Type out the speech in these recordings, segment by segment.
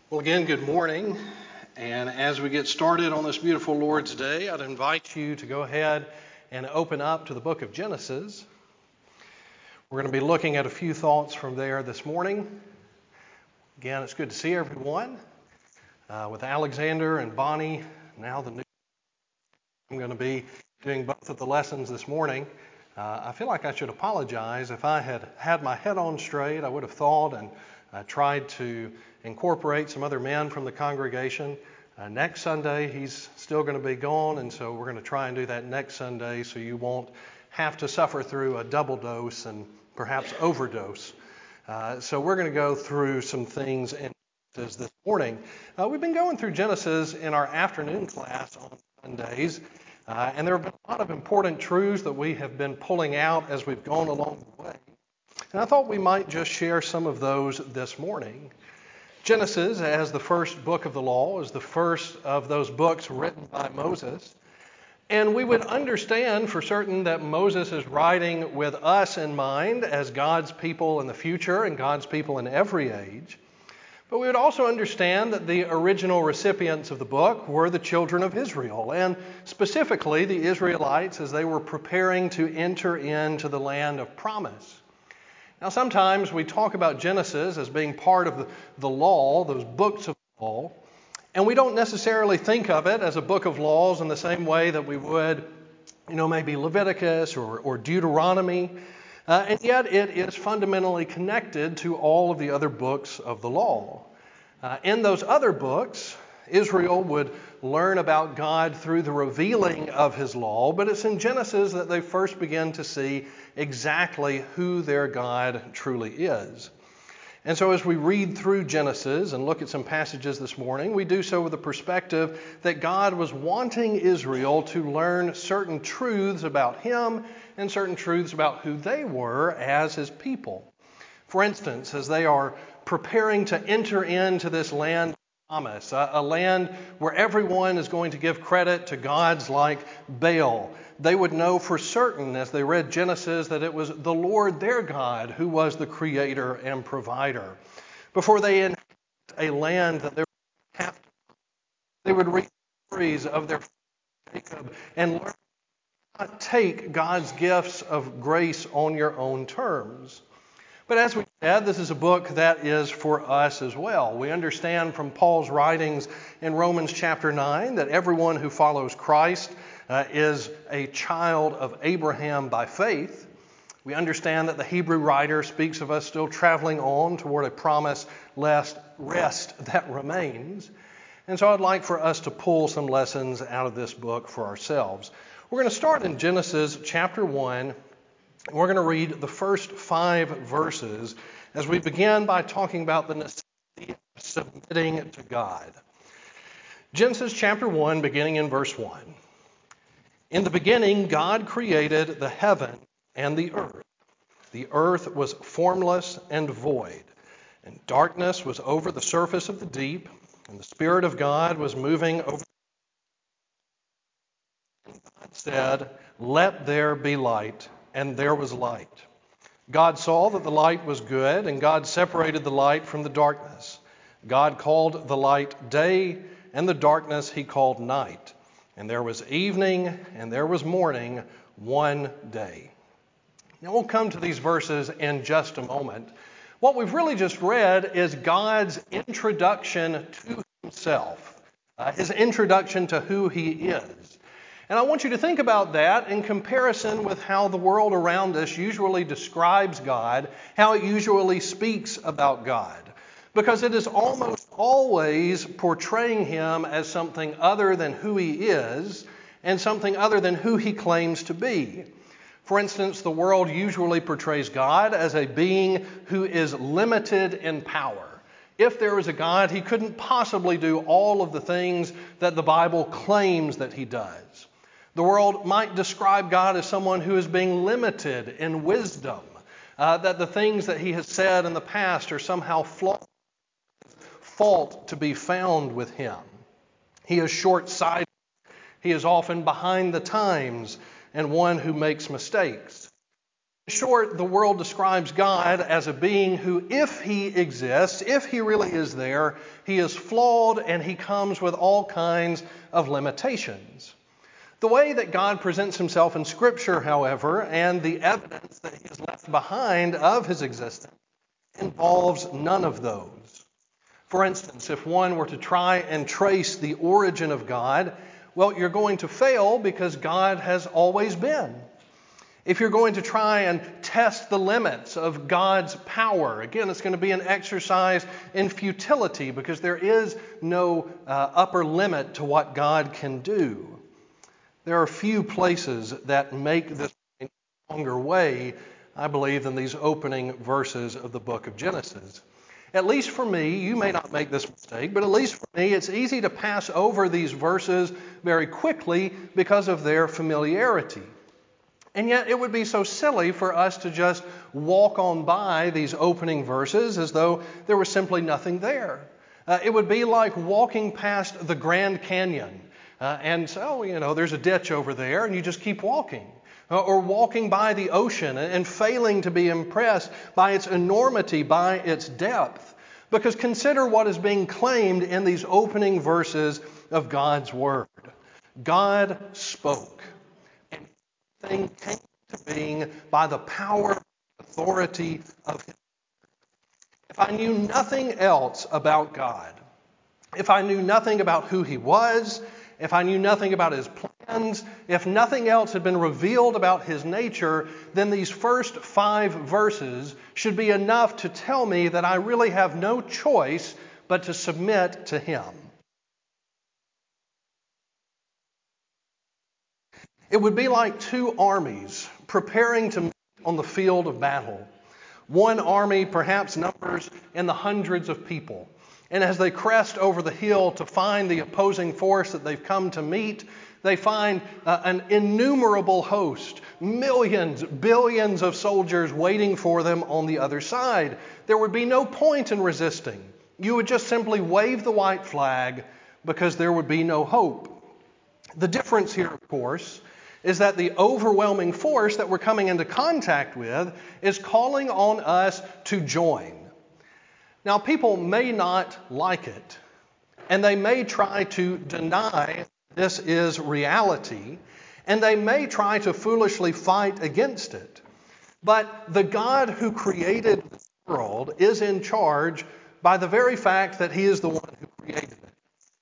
Well, again, good morning. And as we get started on this beautiful Lord's Day, I'd invite you to go ahead and open up to the book of Genesis. We're going to be looking at a few thoughts from there this morning. Again, it's good to see everyone. With Alexander and Bonnie, now the new. I'm going to be doing both of the lessons this morning. I feel like I should apologize. If I had had my head on straight, I would have thought and tried to incorporate some other men from the congregation. Next Sunday, he's still going to be gone, and so we're going to try and do that next Sunday so you won't have to suffer through a double dose and perhaps overdose. So we're going to go through some things in Genesis this morning. We've been going through Genesis in our afternoon class on Sundays, and there have been a lot of important truths that we have been pulling out as we've gone along the way. And I thought we might just share some of those this morning. Genesis, as the first book of the law, is the first of those books written by Moses. And we would understand for certain that Moses is writing with us in mind as God's people in the future and God's people in every age. But we would also understand that the original recipients of the book were the children of Israel, and specifically the Israelites as they were preparing to enter into the land of promise. Now, sometimes we talk about Genesis as being part of the law, those books of the law, and we don't necessarily think of it as a book of laws in the same way that we would, maybe Leviticus or Deuteronomy, and yet it is fundamentally connected to all of the other books of the law. In those other books, Israel would learn about God through the revealing of His law, but it's in Genesis that they first begin to see exactly who their God truly is. And so as we read through Genesis and look at some passages this morning, we do so with the perspective that God was wanting Israel to learn certain truths about Him and certain truths about who they were as His people. For instance, as they are preparing to enter into this land of promise, a land where everyone is going to give credit to gods like Baal, they would know for certain as they read Genesis that it was the Lord their God who was the creator and provider. Before they inhabit a land that they would read stories of their Jacob and learn how to take God's gifts of grace on your own terms. But as we said, this is a book that is for us as well. We understand from Paul's writings in Romans chapter 9 that everyone who follows Christ is a child of Abraham by faith. We understand that the Hebrew writer speaks of us still traveling on toward a promised rest that remains. And so I'd like for us to pull some lessons out of this book for ourselves. We're going to start in Genesis chapter 1. We're going to read the first 5 verses as we begin by talking about the necessity of submitting to God. Genesis chapter 1, beginning in verse 1. In the beginning, God created the heaven and the earth. The earth was formless and void, and darkness was over the surface of the deep, and the Spirit of God was moving over. And God said, "Let there be light." And there was light. God saw that the light was good, and God separated the light from the darkness. God called the light day, and the darkness He called night. And there was evening, and there was morning, one day. Now we'll come to these verses in just a moment. What we've really just read is God's introduction to Himself, His introduction to who He is. And I want you to think about that in comparison with how the world around us usually describes God, how it usually speaks about God. Because it is almost always portraying Him as something other than who He is and something other than who He claims to be. For instance, the world usually portrays God as a being who is limited in power. If there was a God, He couldn't possibly do all of the things that the Bible claims that He does. The world might describe God as someone who is being limited in wisdom, that the things that He has said in the past are somehow fault to be found with Him. He is short-sighted. He is often behind the times and one who makes mistakes. In short, the world describes God as a being who, if he exists, if he really is there, he is flawed and he comes with all kinds of limitations. The way that God presents himself in Scripture, however, and the evidence that he has left behind of his existence involves none of those. For instance, if one were to try and trace the origin of God, well, you're going to fail because God has always been. If you're going to try and test the limits of God's power, again, it's going to be an exercise in futility because there is no upper limit to what God can do. There are few places that make this a longer way, I believe, than these opening verses of the book of Genesis. At least for me, you may not make this mistake, but at least for me, it's easy to pass over these verses very quickly because of their familiarity. And yet it would be so silly for us to just walk on by these opening verses as though there was simply nothing there. It would be like walking past the Grand Canyon and so, there's a ditch over there and you just keep walking. Or walking by the ocean and failing to be impressed by its enormity, by its depth. Because consider what is being claimed in these opening verses of God's Word. God spoke. Thing came to being by the power and authority of Him. If I knew nothing else about God, if I knew nothing about who He was, if I knew nothing about His plans, if nothing else had been revealed about His nature, then these first 5 verses should be enough to tell me that I really have no choice but to submit to Him. It would be like 2 armies preparing to meet on the field of battle. One army perhaps numbers in the hundreds of people. And as they crest over the hill to find the opposing force that they've come to meet, they find an innumerable host, millions, billions of soldiers waiting for them on the other side. There would be no point in resisting. You would just simply wave the white flag because there would be no hope. The difference here, of course, is that the overwhelming force that we're coming into contact with is calling on us to join. Now, people may not like it, and they may try to deny this is reality, and they may try to foolishly fight against it. But the God who created the world is in charge by the very fact that He is the one who created it.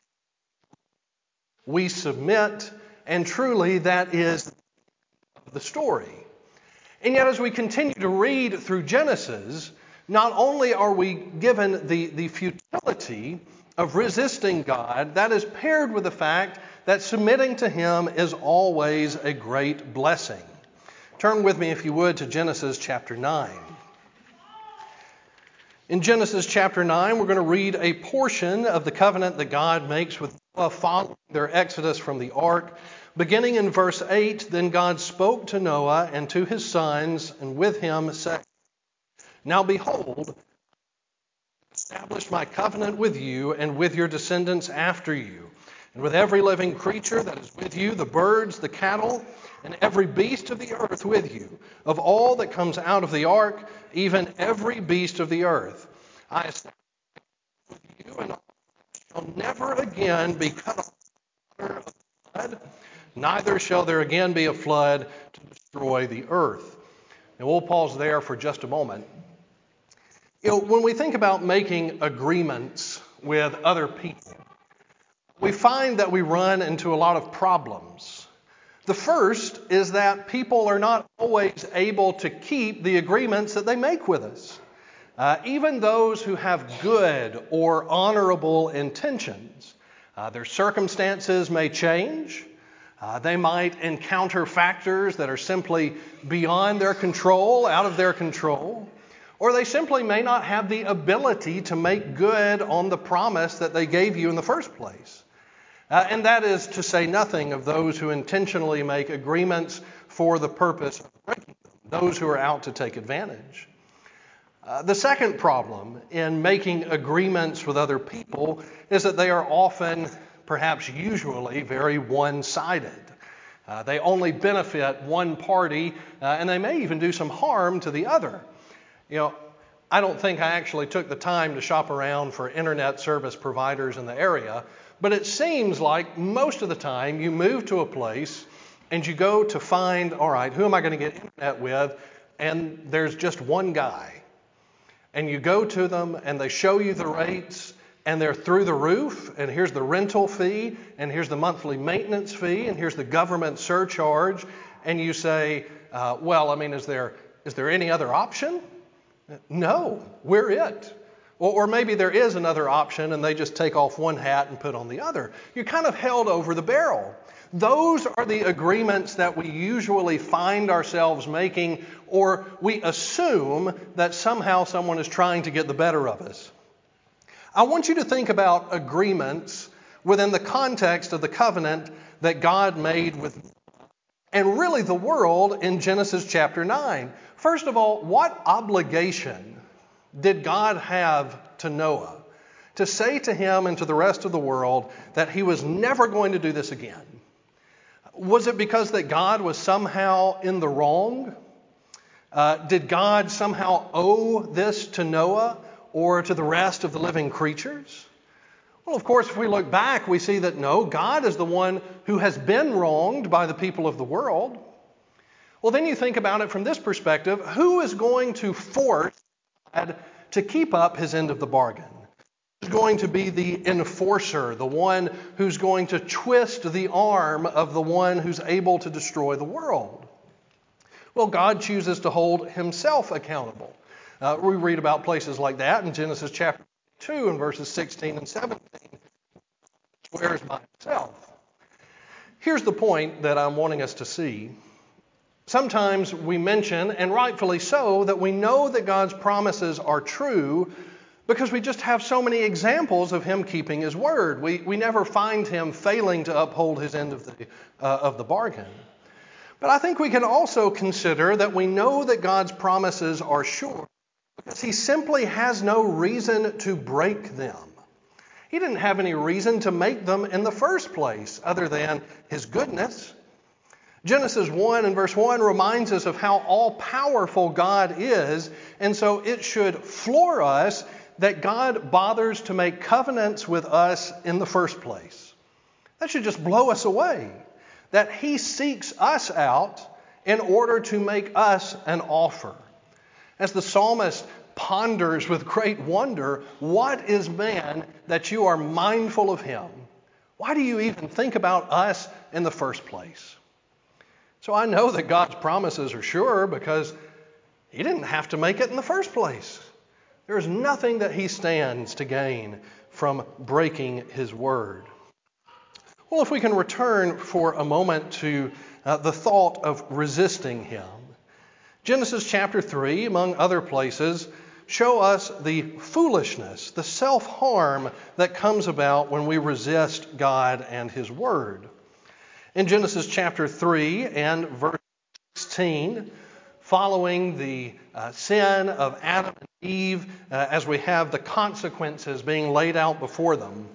We submit, and truly that is the story. And yet as we continue to read through Genesis, not only are we given the futility of resisting God, that is paired with the fact that submitting to Him is always a great blessing. Turn with me, if you would, to Genesis chapter 9. In Genesis chapter 9, we're going to read a portion of the covenant that God makes with Noah following their exodus from the ark. Beginning in verse 8, then God spoke to Noah and to his sons, and with him saying, now behold, I established my covenant with you and with your descendants after you, and with every living creature that is with you, the birds, the cattle, and every beast of the earth with you, of all that comes out of the ark, even every beast of the earth. I established with you, and shall never again be cut off from the water of the flood, neither shall there again be a flood to destroy the earth. Now we'll pause there for just a moment. When we think about making agreements with other people, we find that we run into a lot of problems. The first is that people are not always able to keep the agreements that they make with us. Even those who have good or honorable intentions. Their circumstances may change. They might encounter factors that are simply beyond their control, out of their control. Or they simply may not have the ability to make good on the promise that they gave you in the first place. And that is to say nothing of those who intentionally make agreements for the purpose of breaking them, those who are out to take advantage. The second problem in making agreements with other people is that they are often, perhaps usually, very one-sided. They only benefit one party, and they may even do some harm to the other. You know, I don't think I actually took the time to shop around for internet service providers in the area, but it seems like most of the time you move to a place and you go to find, all right, who am I going to get internet with? And there's just one guy. And you go to them and they show you the rates and they're through the roof, and here's the rental fee, and here's the monthly maintenance fee, and here's the government surcharge, and you say, is there any other option? No, we're it. Or maybe there is another option and they just take off one hat and put on the other. You're kind of held over the barrel. Those are the agreements that we usually find ourselves making, or we assume that somehow someone is trying to get the better of us. I want you to think about agreements within the context of the covenant that God made with and really the world in Genesis chapter 9. First of all, what obligation did God have to Noah to say to him and to the rest of the world that he was never going to do this again? Was it because that God was somehow in the wrong? Did God somehow owe this to Noah or to the rest of the living creatures? Well, of course, if we look back, we see that no, God is the one who has been wronged by the people of the world. Well, then you think about it from this perspective. Who is going to force God to keep up his end of the bargain? Who's going to be the enforcer, the one who's going to twist the arm of the one who's able to destroy the world? Well, God chooses to hold himself accountable. We read about places like that in Genesis chapter 2 and verses 16 and 17. Swears by himself. Here's the point that I'm wanting us to see. Sometimes we mention, and rightfully so, that we know that God's promises are true because we just have so many examples of him keeping his word. We never find him failing to uphold his end of the bargain. But I think we can also consider that we know that God's promises are sure because he simply has no reason to break them. He didn't have any reason to make them in the first place other than his goodness. Genesis 1 and verse 1 reminds us of how all-powerful God is, and so it should floor us that God bothers to make covenants with us in the first place. That should just blow us away, that he seeks us out in order to make us an offer. As the psalmist ponders with great wonder, what is man that you are mindful of him? Why do you even think about us in the first place? So I know that God's promises are sure because he didn't have to make it in the first place. There is nothing that he stands to gain from breaking his word. Well, if we can return for a moment to the thought of resisting him. Genesis chapter 3, among other places, show us the foolishness, the self-harm that comes about when we resist God and his word. In Genesis chapter 3 and verse 16, following the sin of Adam and Eve, as we have the consequences being laid out before them.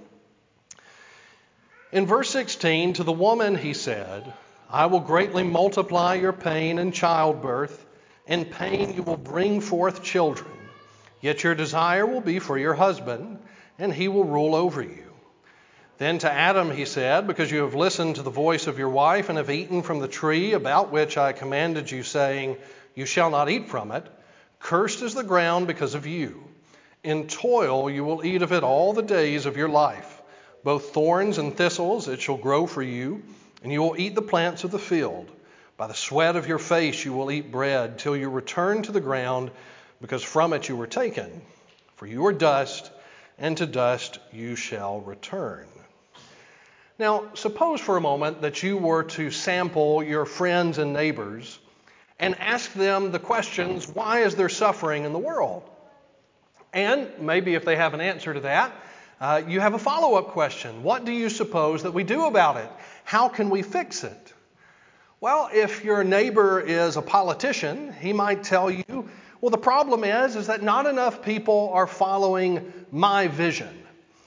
In verse 16, to the woman he said, I will greatly multiply your pain in childbirth. In pain you will bring forth children. Yet your desire will be for your husband, and he will rule over you. Then to Adam he said, because you have listened to the voice of your wife and have eaten from the tree about which I commanded you, saying, you shall not eat from it, cursed is the ground because of you. In toil you will eat of it all the days of your life. Both thorns and thistles it shall grow for you, and you will eat the plants of the field. By the sweat of your face you will eat bread till you return to the ground, because from it you were taken. For you are dust, and to dust you shall return. Now, suppose for a moment that you were to sample your friends and neighbors and ask them the questions, why is there suffering in the world? And maybe if they have an answer to that, you have a follow-up question. What do you suppose that we do about it? How can we fix it? Well, if your neighbor is a politician, he might tell you, well, the problem is that not enough people are following my vision.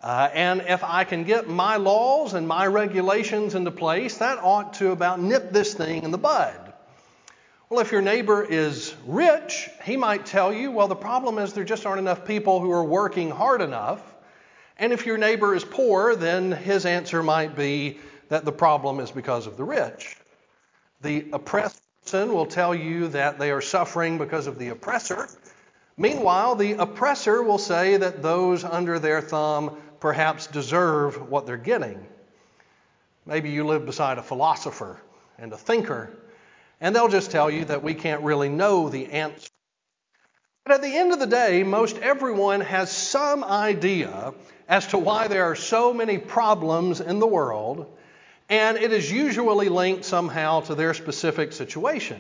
And if I can get my laws and my regulations into place, that ought to about nip this thing in the bud. Well, if your neighbor is rich, he might tell you, well, the problem is there just aren't enough people who are working hard enough. And if your neighbor is poor, then his answer might be that the problem is because of the rich. The oppressed person will tell you that they are suffering because of the oppressor. Meanwhile, the oppressor will say that those under their thumb perhaps deserve what they're getting. Maybe you live beside a philosopher and a thinker, and they'll just tell you that we can't really know the answer. But at the end of the day, most everyone has some idea as to why there are so many problems in the world, and it is usually linked somehow to their specific situation.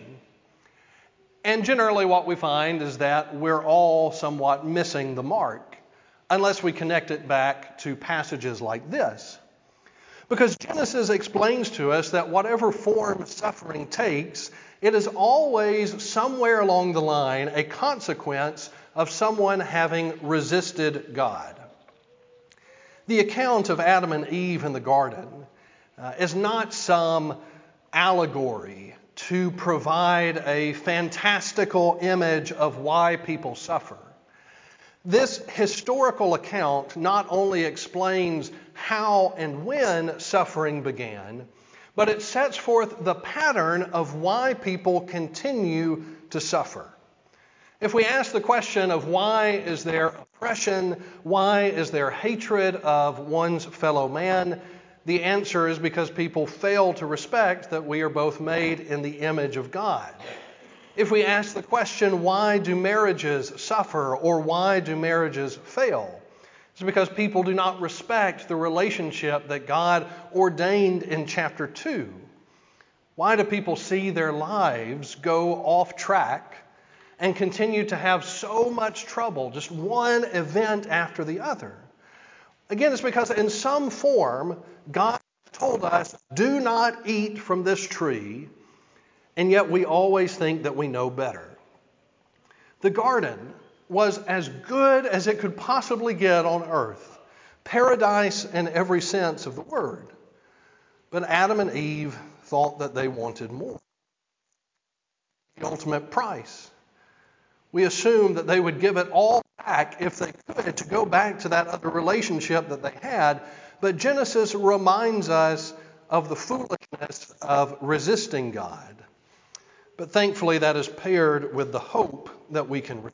And generally what we find is that we're all somewhat missing the mark, unless we connect it back to passages like this. Because Genesis explains to us that whatever form suffering takes, it is always somewhere along the line a consequence of someone having resisted God. The account of Adam and Eve in the garden is not some allegory to provide a fantastical image of why people suffer. This historical account not only explains how and when suffering began, but it sets forth the pattern of why people continue to suffer. If we ask the question of why is there oppression, why is there hatred of one's fellow man, the answer is because people fail to respect that we are both made in the image of God. If we ask the question, why do marriages suffer or why do marriages fail? It's because people do not respect the relationship that God ordained in chapter 2. Why do people see their lives go off track and continue to have so much trouble, just one event after the other? Again, it's because in some form, God told us, do not eat from this tree, and yet we always think that we know better. The garden was as good as it could possibly get on earth, paradise in every sense of the word. But Adam and Eve thought that they wanted more. The ultimate price. We assumed that they would give it all back if they could to go back to that other relationship that they had. But Genesis reminds us of the foolishness of resisting God. But thankfully that is paired with the hope that we can receive.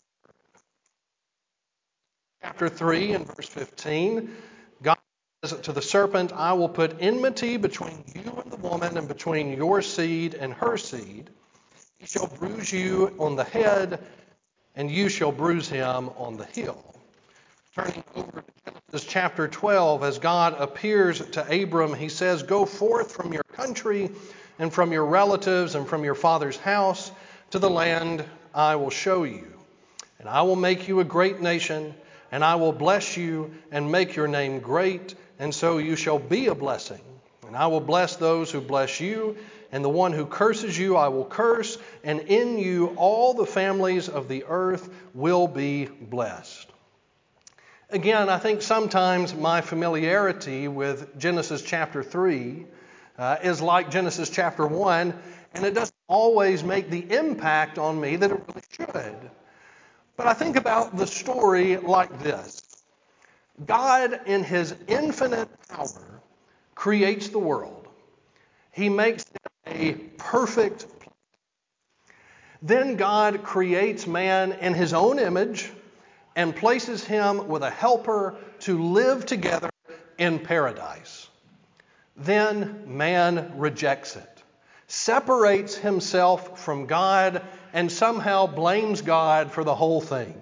Chapter 3 and verse 15, God says to the serpent, I will put enmity between you and the woman and between your seed and her seed. He shall bruise you on the head, and you shall bruise him on the heel. Turning over to Genesis chapter 12, as God appears to Abram, he says, go forth from your country and from your relatives and from your father's house to the land I will show you. And I will make you a great nation, and I will bless you and make your name great, and so you shall be a blessing. And I will bless those who bless you, and the one who curses you I will curse, and in you all the families of the earth will be blessed. Again, I think sometimes my familiarity with Genesis chapter 3 is like Genesis chapter 1, and it doesn't always make the impact on me that it really should. But I think about the story like this. God, in his infinite power, creates the world. He makes it a perfect place. Then God creates man in his own image and places him with a helper to live together in paradise. Then man rejects it, separates himself from God, and somehow blames God for the whole thing.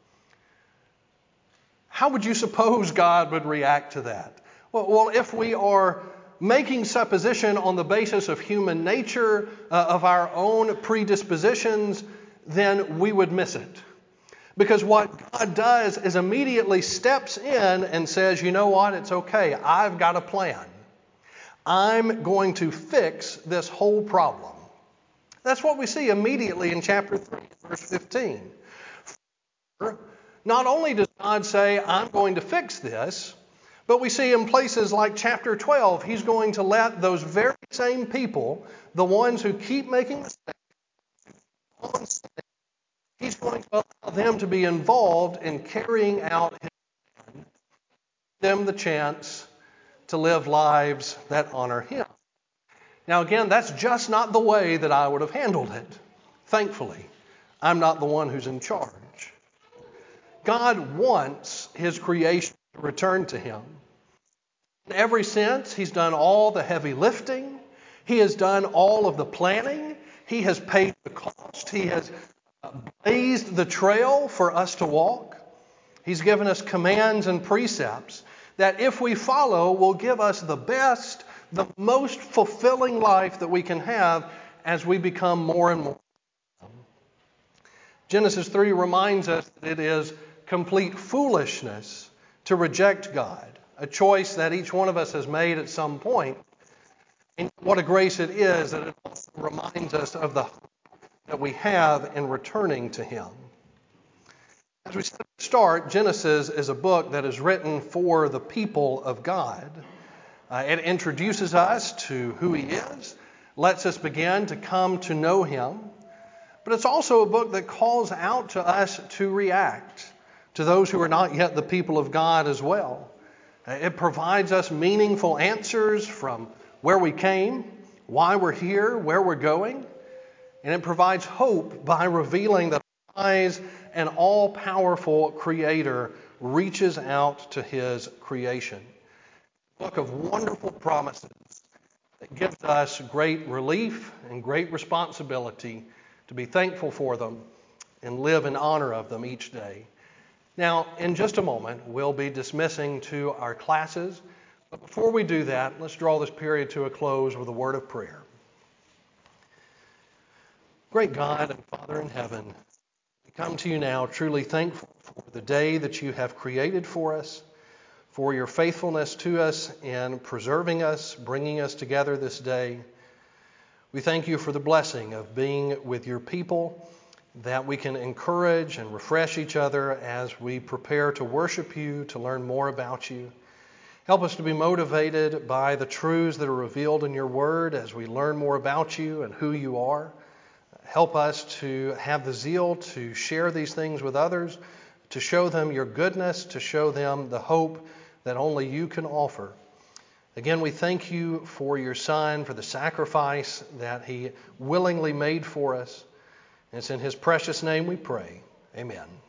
How would you suppose God would react to that? Well, if we are making supposition on the basis of human nature, of our own predispositions, then we would miss it. Because what God does is immediately steps in and says, you know what, it's okay, I've got a plan. I'm going to fix this whole problem. That's what we see immediately in chapter 3, verse 15. Not only does God say, I'm going to fix this, But we see in places like chapter 12, he's going to let those very same people, the ones who keep making mistakes, he's going to allow them to be involved in carrying out his plan, them the chance to live lives that honor him. Now again, that's just not the way that I would have handled it. Thankfully, I'm not the one who's in charge. God wants his creation to return to him. In every sense, he's done all the heavy lifting. He has done all of the planning. He has paid the cost. He has blazed the trail for us to walk. He's given us commands and precepts that if we follow will give us the best, the most fulfilling life that we can have as we become more and more. Genesis 3 reminds us that it is complete foolishness to reject God, a choice that each one of us has made at some point. And what a grace it is that it also reminds us of the hope that we have in returning to him. As we said at the start, Genesis is a book that is written for the people of God. It introduces us to who he is, lets us begin to come to know him, but it's also a book that calls out to us to react to those who are not yet the people of God as well. It provides us meaningful answers from where we came, why we're here, where we're going, and it provides hope by revealing that the wise and all-powerful Creator reaches out to his creation. A book of wonderful promises that gives us great relief and great responsibility to be thankful for them and live in honor of them each day. Now, in just a moment, we'll be dismissing to our classes. But before we do that, let's draw this period to a close with a word of prayer. Great God and Father in heaven, we come to you now truly thankful for the day that you have created for us, for your faithfulness to us in preserving us, bringing us together this day. We thank you for the blessing of being with your people, that we can encourage and refresh each other as we prepare to worship you, to learn more about you. Help us to be motivated by the truths that are revealed in your word as we learn more about you and who you are. Help us to have the zeal to share these things with others, to show them your goodness, to show them the hope that only you can offer. Again, we thank you for your Son, for the sacrifice that he willingly made for us. And it's in his precious name we pray. Amen.